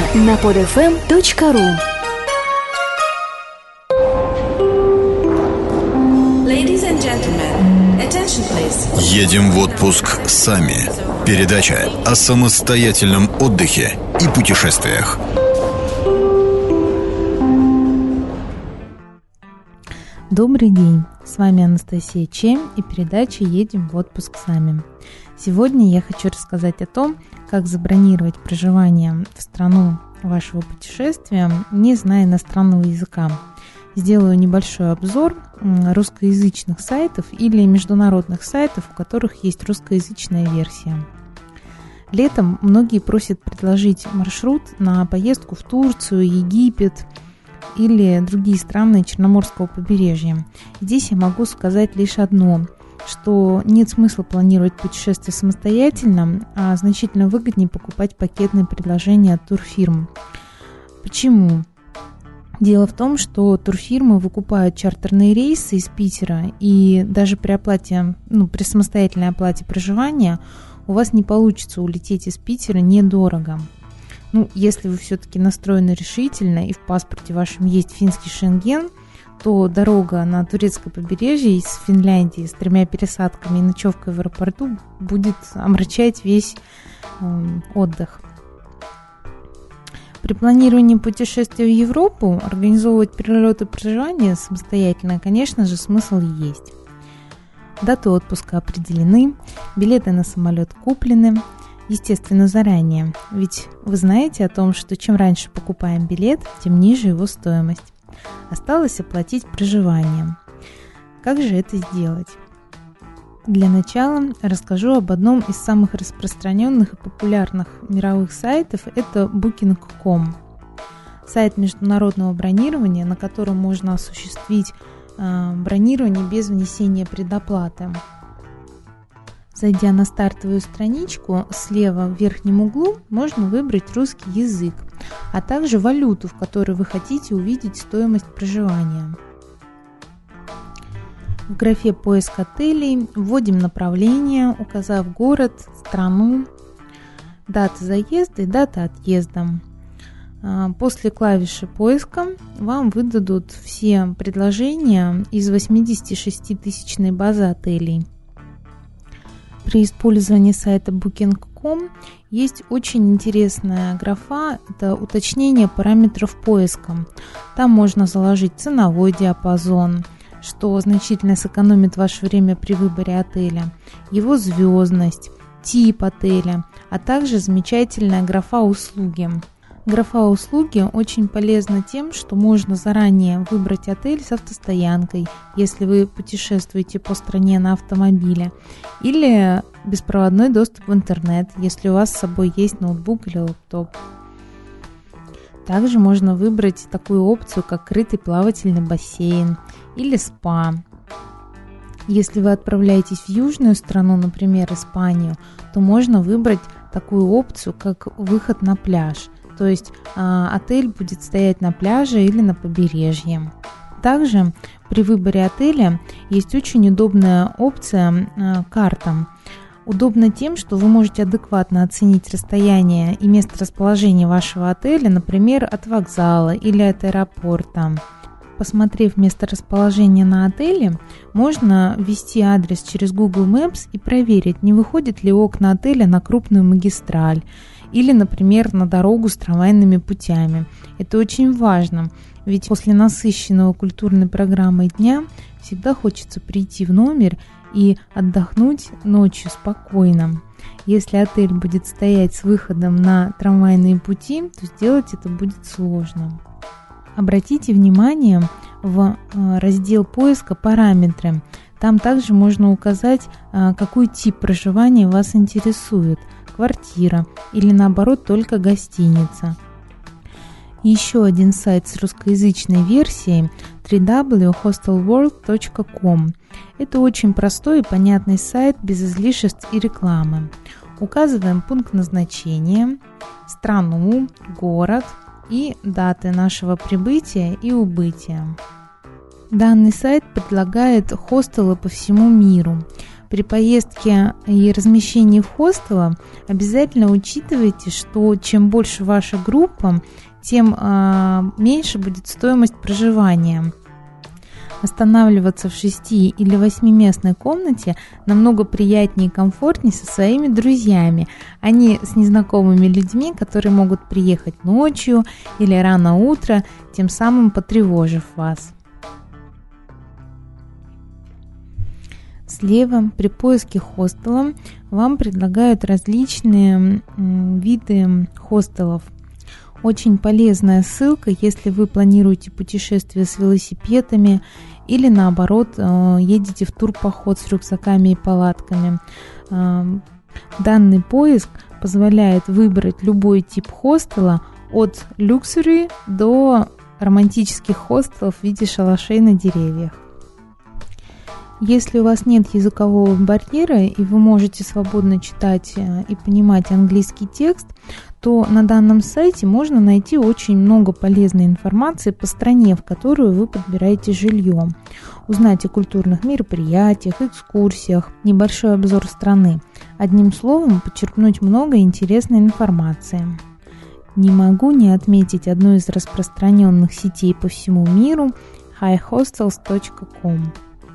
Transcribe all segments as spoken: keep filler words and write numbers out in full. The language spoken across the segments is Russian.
на под эф эм точка ру. Ladies and gentlemen, attention please. Едем в отпуск сами. Передача о самостоятельном отдыхе и путешествиях. Добрый день, с вами Анастасия Чем и передача «Едем в отпуск сами». Сегодня я хочу рассказать о том, как забронировать проживание в страну вашего путешествия, не зная иностранного языка. Сделаю небольшой обзор русскоязычных сайтов или международных сайтов, у которых есть русскоязычная версия. Летом многие просят предложить маршрут на поездку в Турцию, Египет или другие страны Черноморского побережья. Здесь я могу сказать лишь одно, что нет смысла планировать путешествие самостоятельно, а значительно выгоднее покупать пакетные предложения от турфирм. Почему? Дело в том, что турфирмы выкупают чартерные рейсы из Питера, и даже при оплате, ну, при самостоятельной оплате проживания у вас не получится улететь из Питера недорого. Ну, если вы все-таки настроены решительно и в паспорте вашем есть финский Шенген, то дорога на турецкое побережье из Финляндии с тремя пересадками и ночевкой в аэропорту будет омрачать весь э, отдых. При планировании путешествия в Европу организовывать перелеты и проживание самостоятельно, конечно же, смысл есть. Даты отпуска определены, билеты на самолет куплены, естественно, заранее, ведь вы знаете о том, что чем раньше покупаем билет, тем ниже его стоимость. Осталось оплатить проживание. Как же это сделать? Для начала расскажу об одном из самых распространенных и популярных мировых сайтов – это букинг точка ком. Сайт международного бронирования, на котором можно осуществить э, бронирование без внесения предоплаты. Зайдя на стартовую страничку, слева в верхнем углу можно выбрать русский язык, а также валюту, в которой вы хотите увидеть стоимость проживания. В графе «Поиск отелей» вводим направление, указав город, страну, дата заезда и дата отъезда. После клавиши поиска вам выдадут все предложения из восьмидесятишеститысячной базы отелей. При использовании сайта букинг точка ком есть очень интересная графа, это уточнение параметров поиска. Там можно заложить ценовой диапазон, что значительно сэкономит ваше время при выборе отеля, его звездность, тип отеля, а также замечательная графа «Услуги». Графа «Услуги» очень полезна тем, что можно заранее выбрать отель с автостоянкой, если вы путешествуете по стране на автомобиле, или беспроводной доступ в интернет, если у вас с собой есть ноутбук или лэптоп. Также можно выбрать такую опцию, как крытый плавательный бассейн или спа. Если вы отправляетесь в южную страну, например, Испанию, то можно выбрать такую опцию, как выход на пляж. То есть э, отель будет стоять на пляже или на побережье. Также при выборе отеля есть очень удобная опция э, карта. Удобно тем, что вы можете адекватно оценить расстояние и место расположения вашего отеля, например, от вокзала или от аэропорта. Посмотрев месторасположение на отеле, можно ввести адрес через Google Maps и проверить, не выходят ли окна отеля на крупную магистраль или, например, на дорогу с трамвайными путями. Это очень важно, ведь после насыщенного культурной программой дня всегда хочется прийти в номер и отдохнуть ночью спокойно. Если отель будет стоять с выходом на трамвайные пути, то сделать это будет сложно. Обратите внимание в раздел поиска «Параметры». Там также можно указать, какой тип проживания вас интересует – квартира или, наоборот, только гостиница. Еще один сайт с русскоязычной версией – дабл ю дабл ю дабл ю точка хостел ворлд точка ком. Это очень простой и понятный сайт без излишеств и рекламы. Указываем пункт назначения, страну, город и даты нашего прибытия и убытия. Данный сайт предлагает хостелы по всему миру. При поездке и размещении в хостелах обязательно учитывайте, что чем больше ваша группа, тем э, меньше будет стоимость проживания. Останавливаться в шести- или восьмиместной комнате намного приятнее и комфортнее со своими друзьями, а не с незнакомыми людьми, которые могут приехать ночью или рано утром, тем самым потревожив вас. Слева при поиске хостела вам предлагают различные виды хостелов. Очень полезная ссылка, если вы планируете путешествие с велосипедами или наоборот едете в турпоход с рюкзаками и палатками. Данный поиск позволяет выбрать любой тип хостела от люксури до романтических хостелов в виде шалашей на деревьях. Если у вас нет языкового барьера и вы можете свободно читать и понимать английский текст, то на данном сайте можно найти очень много полезной информации по стране, в которую вы подбираете жилье, узнать о культурных мероприятиях, экскурсиях, небольшой обзор страны. Одним словом, подчеркнуть много интересной информации. Не могу не отметить одну из распространенных сетей по всему миру – хай хостелс точка ком.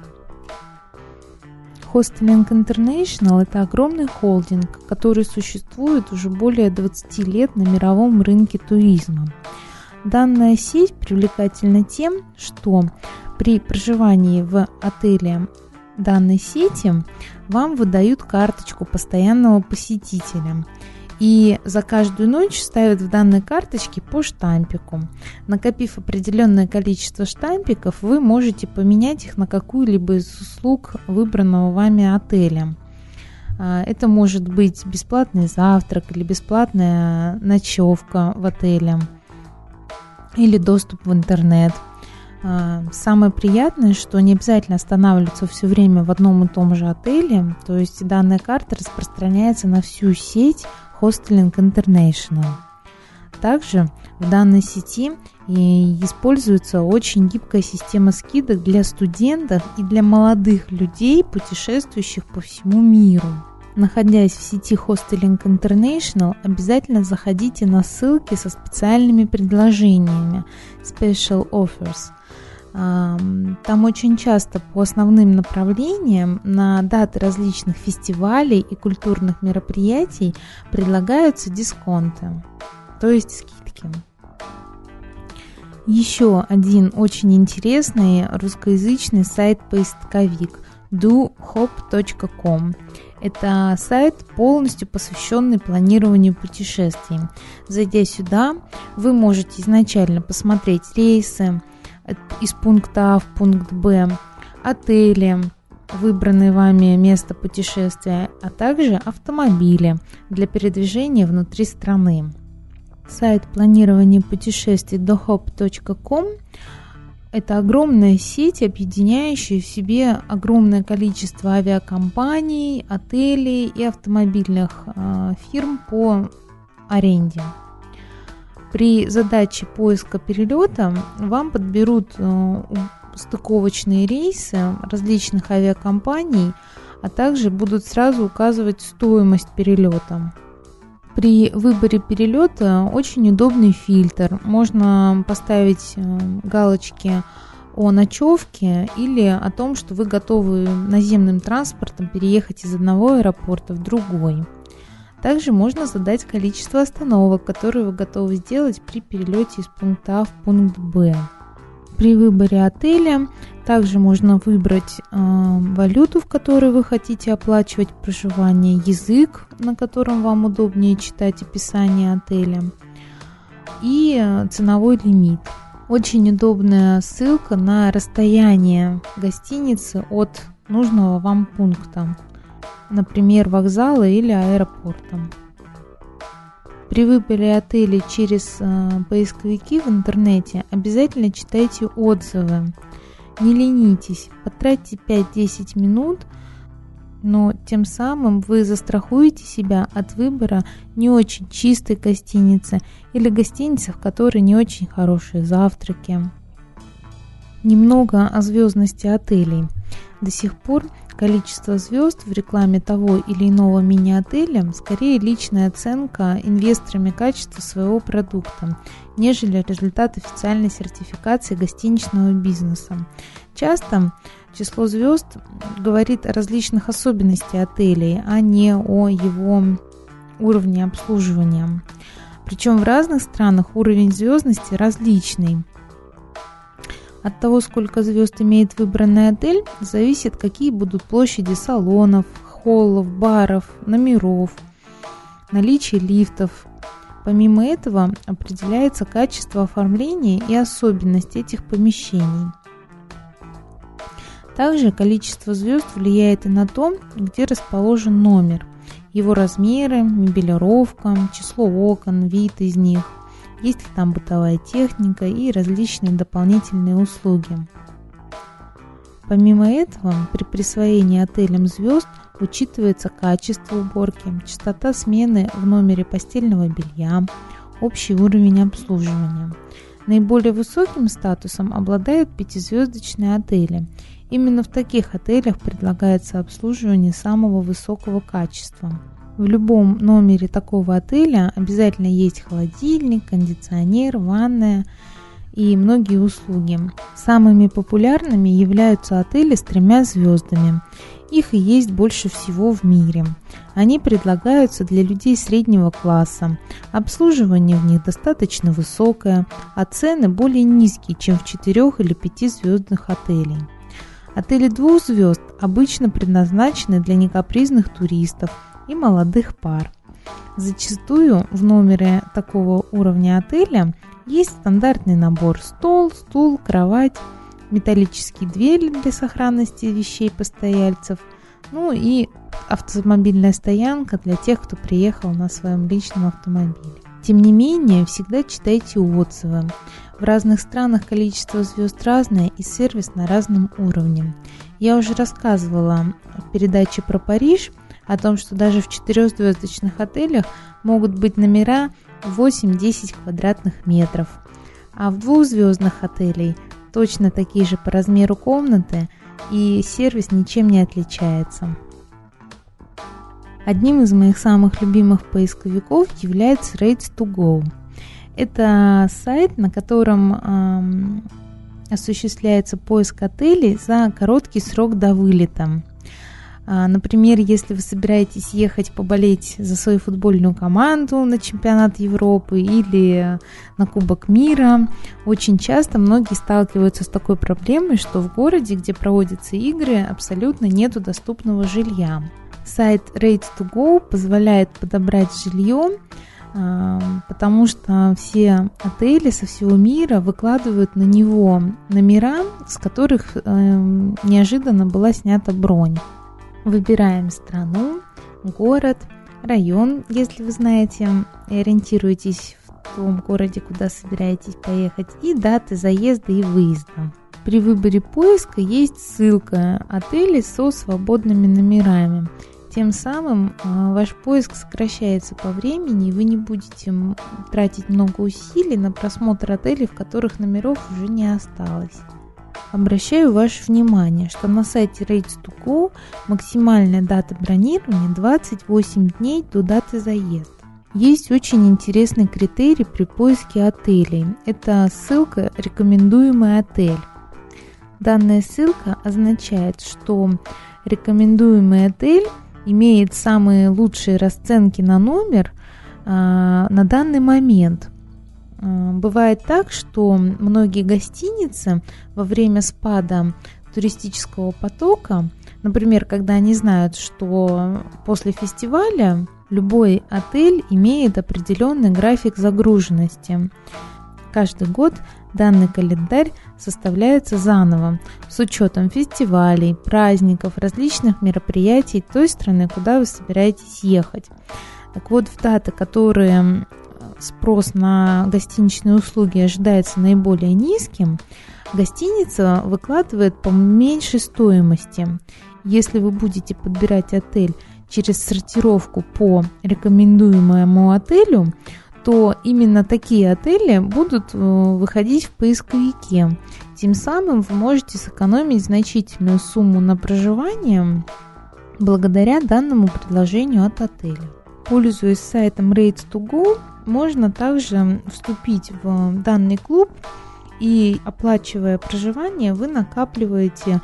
Hosteling International – это огромный холдинг, который существует уже более двадцати лет на мировом рынке туризма. Данная сеть привлекательна тем, что при проживании в отеле данной сети вам выдают карточку постоянного посетителя. И за каждую ночь ставят в данной карточке по штампику. Накопив определенное количество штампиков, вы можете поменять их на какую-либо из услуг выбранного вами отеля. Это может быть бесплатный завтрак или бесплатная ночевка в отеле, или доступ в интернет. Самое приятное, что не обязательно останавливаться все время в одном и том же отеле, то есть данная карта распространяется на всю сеть Hosteling International. Также в данной сети используется очень гибкая система скидок для студентов и для молодых людей, путешествующих по всему миру. Находясь в сети Hosteling International, обязательно заходите на ссылки со специальными предложениями Special Offers. Там очень часто по основным направлениям на даты различных фестивалей и культурных мероприятий предлагаются дисконты, то есть скидки. Еще один очень интересный русскоязычный сайт-поисковик ду хоп точка ком. Это сайт, полностью посвященный планированию путешествий. Зайдя сюда, вы можете изначально посмотреть рейсы из пункта А в пункт Б, отели, выбранное вами место путешествия, а также автомобили для передвижения внутри страны. Сайт планирования путешествий ду хоп точка ком – это огромная сеть, объединяющая в себе огромное количество авиакомпаний, отелей и автомобильных э, фирм по аренде. При задаче поиска перелета вам подберут э, стыковочные рейсы различных авиакомпаний, а также будут сразу указывать стоимость перелета. При выборе перелета очень удобный фильтр. Можно поставить э, галочки о ночевке или о том, что вы готовы наземным транспортом переехать из одного аэропорта в другой. Также можно задать количество остановок, которые вы готовы сделать при перелете из пункта А в пункт Б. При выборе отеля также можно выбрать э, валюту, в которой вы хотите оплачивать проживание, язык, на котором вам удобнее читать описание отеля, и э, ценовой лимит. Очень удобная ссылка на расстояние гостиницы от нужного вам пункта, например, вокзала или аэропорта. При выборе отелей через э, поисковики в интернете обязательно читайте отзывы. Не ленитесь, потратьте пять-десять минут, но тем самым вы застрахуете себя от выбора не очень чистой гостиницы или гостиницы, в которой не очень хорошие завтраки. Немного о звездности отелей. До сих пор количество звезд в рекламе того или иного мини-отеля скорее личная оценка инвесторами качества своего продукта, нежели результат официальной сертификации гостиничного бизнеса. Часто число звезд говорит о различных особенностях отелей, а не о его уровне обслуживания. Причем в разных странах уровень звездности различный. От того, сколько звезд имеет выбранный отель, зависит, какие будут площади салонов, холлов, баров, номеров, наличие лифтов. Помимо этого определяется качество оформления и особенности этих помещений. Также количество звезд влияет и на то, где расположен номер, его размеры, мебелировка, число окон, вид из них, есть ли там бытовая техника и различные дополнительные услуги. Помимо этого, при присвоении отелям звезд учитывается качество уборки, частота смены в номере постельного белья, общий уровень обслуживания. Наиболее высоким статусом обладают пятизвездочные отели. Именно в таких отелях предлагается обслуживание самого высокого качества. В любом номере такого отеля обязательно есть холодильник, кондиционер, ванная и многие услуги. Самыми популярными являются отели с тремя звездами. Их и есть больше всего в мире. Они предлагаются для людей среднего класса. Обслуживание в них достаточно высокое, а цены более низкие, чем в четырех- или пятизвездных отелей. Отели двух звезд обычно предназначены для некапризных туристов и молодых пар. Зачастую в номере такого уровня отеля есть стандартный набор: стол, стул, кровать, металлические двери для сохранности вещей постояльцев, ну и автомобильная стоянка для тех, кто приехал на своем личном автомобиле. Тем не менее, всегда читайте отзывы. В разных странах количество звезд разное и сервис на разном уровне. Я уже рассказывала в передаче про Париж о том, что даже в четырехзвездочных отелях могут быть номера восемь-десять квадратных метров, а в двухзвездных отелях точно такие же по размеру комнаты, и сервис ничем не отличается. Одним из моих самых любимых поисковиков является Rates to Go. Это сайт, на котором эм, осуществляется поиск отелей за короткий срок до вылета. Например, если вы собираетесь ехать поболеть за свою футбольную команду на чемпионат Европы или на Кубок мира, очень часто многие сталкиваются с такой проблемой, что в городе, где проводятся игры, абсолютно нету доступного жилья. Сайт Rates to Go позволяет подобрать жилье, потому что все отели со всего мира выкладывают на него номера, с которых неожиданно была снята бронь. Выбираем страну, город, район, если вы знаете и ориентируетесь в том городе, куда собираетесь поехать, и даты заезда и выезда. При выборе поиска есть ссылка отелей со свободными номерами. Тем самым ваш поиск сокращается по времени, и вы не будете тратить много усилий на просмотр отелей, в которых номеров уже не осталось. Обращаю ваше внимание, что на сайте Rates to Go максимальная дата бронирования двадцать восемь дней до даты заезда. Есть очень интересный критерий при поиске отелей. Это ссылка «Рекомендуемый отель». Данная ссылка означает, что рекомендуемый отель имеет самые лучшие расценки на номер а, на данный момент. Бывает так, что многие гостиницы во время спада туристического потока, например, когда они знают, что после фестиваля любой отель имеет определенный график загруженности. Каждый год данный календарь составляется заново с учетом фестивалей, праздников, различных мероприятий той страны, куда вы собираетесь ехать. Так вот, в даты, которые спрос на гостиничные услуги ожидается наиболее низким, гостиница выкладывает по меньшей стоимости. Если вы будете подбирать отель через сортировку по рекомендуемому отелю, то именно такие отели будут выходить в поисковике. Тем самым вы можете сэкономить значительную сумму на проживание благодаря данному предложению от отеля. Пользуясь сайтом Rates to Go, можно также вступить в данный клуб, и, оплачивая проживание, вы накапливаете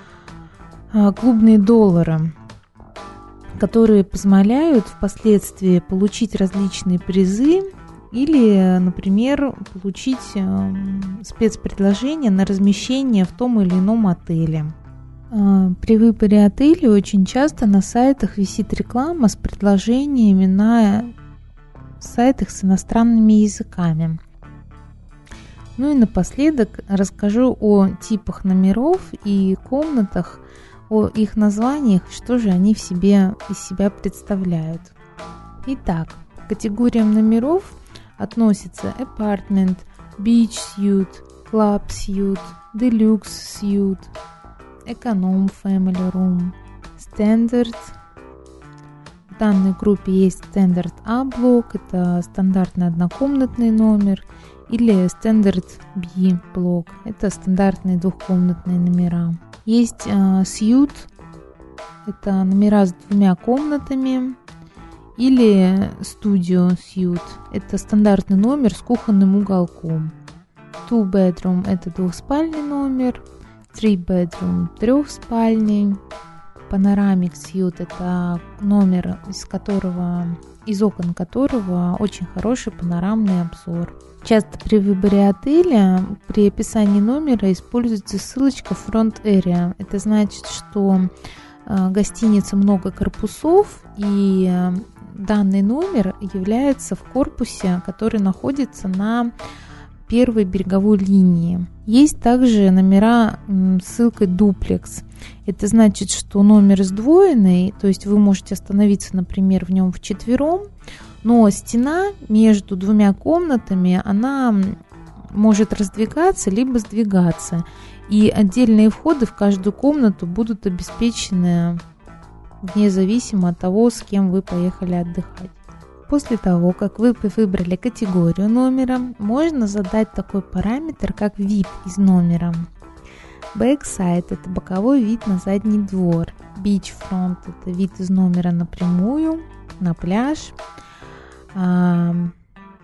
клубные доллары, которые позволяют впоследствии получить различные призы или, например, получить спецпредложение на размещение в том или ином отеле. При выборе отелей очень часто на сайтах висит реклама с предложениями на сайтах с иностранными языками. Ну и напоследок расскажу о типах номеров и комнатах, о их названиях, что же они в себе из себя представляют. Итак, к категориям номеров относятся apartment, beach suite, club suite, deluxe suite, econom family room, standard. В данной группе есть Standard A-блок, это стандартный однокомнатный номер, или Standard B-блок, это стандартные двухкомнатные номера. Есть э, Suite, это номера с двумя комнатами, или Studio Suite, это стандартный номер с кухонным уголком. Two Bedroom, это двухспальный номер, Three Bedroom, трехспальный. Panoramic Suite, это номер, из которого, из окон которого очень хороший панорамный обзор. Часто при выборе отеля при описании номера используется ссылочка Front Area. Это значит, что э, гостиница много корпусов, и э, данный номер является в корпусе, который находится на первой береговой линии. Есть также номера с ссылкой Duplex. Это значит, что номер сдвоенный, то есть вы можете остановиться, например, в нем вчетвером, но стена между двумя комнатами, она может раздвигаться либо сдвигаться, и отдельные входы в каждую комнату будут обеспечены вне зависимости от того, с кем вы поехали отдыхать. После того, как вы выбрали категорию номера, можно задать такой параметр, как вид из номера. Backside – это боковой вид на задний двор. Beachfront – это вид из номера напрямую, на пляж. City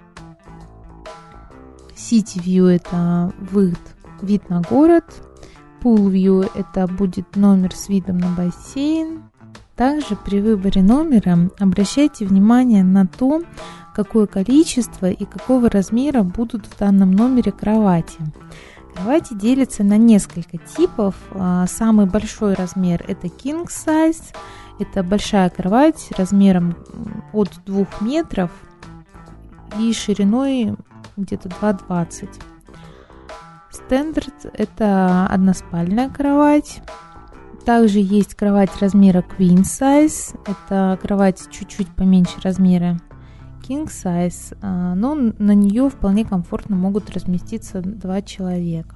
View – это вид, вид на город. Pool View – это будет номер с видом на бассейн. Также при выборе номера обращайте внимание на то, какое количество и какого размера будут в данном номере кровати. Кровати делятся на несколько типов. Самый большой размер – это king size. Это большая кровать размером от двух метров и шириной где-то два двадцать. Standard – это односпальная кровать. Также есть кровать размера queen size. Это кровать чуть-чуть поменьше размера king size, но на нее вполне комфортно могут разместиться два человека.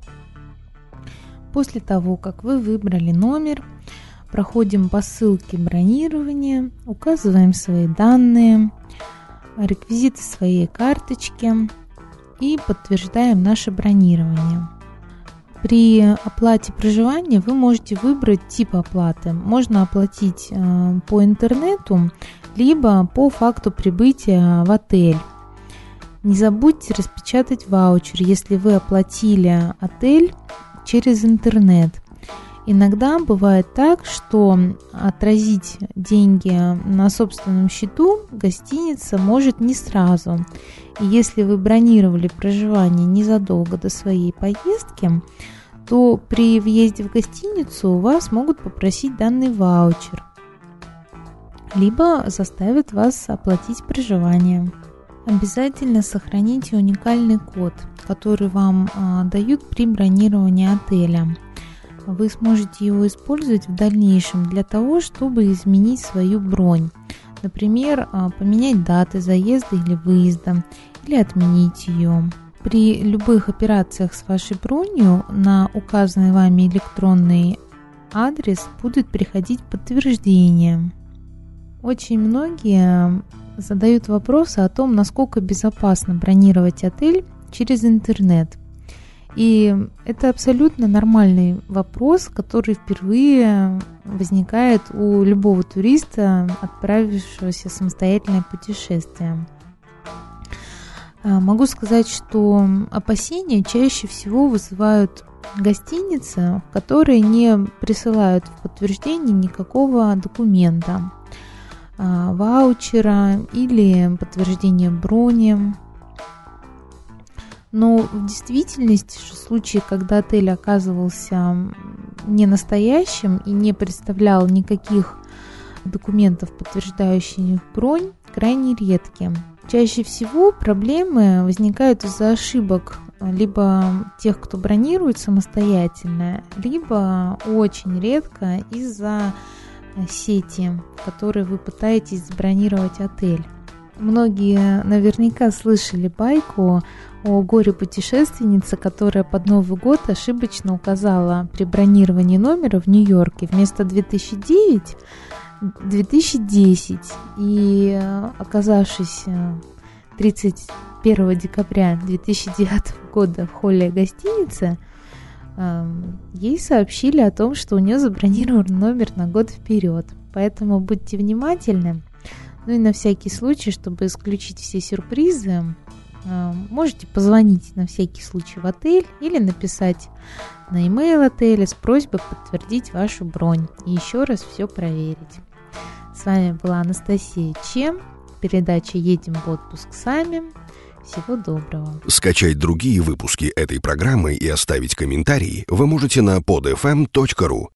После того, как вы выбрали номер, проходим по ссылке бронирования, указываем свои данные, реквизиты своей карточки и подтверждаем наше бронирование. При оплате проживания вы можете выбрать тип оплаты. Можно оплатить э, по интернету, либо по факту прибытия в отель. Не забудьте распечатать ваучер, если вы оплатили отель через интернет. Иногда бывает так, что отразить деньги на собственном счету гостиница может не сразу. И если вы бронировали проживание незадолго до своей поездки, то при въезде в гостиницу у вас могут попросить данный ваучер, либо заставят вас оплатить проживание. Обязательно сохраните уникальный код, который вам а, дают при бронировании отеля. Вы сможете его использовать в дальнейшем для того, чтобы изменить свою бронь. Например, поменять даты заезда или выезда, или отменить ее. При любых операциях с вашей бронью на указанный вами электронный адрес будет приходить подтверждение. Очень многие задают вопросы о том, насколько безопасно бронировать отель через интернет. И это абсолютно нормальный вопрос, который впервые возникает у любого туриста, отправившегося в самостоятельное путешествие. Могу сказать, что опасения чаще всего вызывают гостиницы, которые не присылают в подтверждение никакого документа, ваучера или подтверждения брони. Но в действительности в случае, когда отель оказывался не настоящим и не представлял никаких документов, подтверждающих бронь, крайне редки. Чаще всего проблемы возникают из-за ошибок либо тех, кто бронирует самостоятельно, либо очень редко из-за сети, в которой вы пытаетесь забронировать отель. Многие наверняка слышали байку о горе-путешественнице, которая под Новый год ошибочно указала при бронировании номера в Нью-Йорке вместо две тысячи девять две тысячи десять, и, оказавшись тридцать первого декабря две тысячи девятого года в холле гостиницы, ей сообщили о том, что у нее забронирован номер на год вперед. Поэтому будьте внимательны. Ну и на всякий случай, чтобы исключить все сюрпризы, можете позвонить на всякий случай в отель или написать на e-mail отеля с просьбой подтвердить вашу бронь и еще раз все проверить. С вами была Анастасия Че, передача «Едем в отпуск сами». Всего доброго. Скачать другие выпуски этой программы и оставить комментарии вы можете на под эф эм точка ру.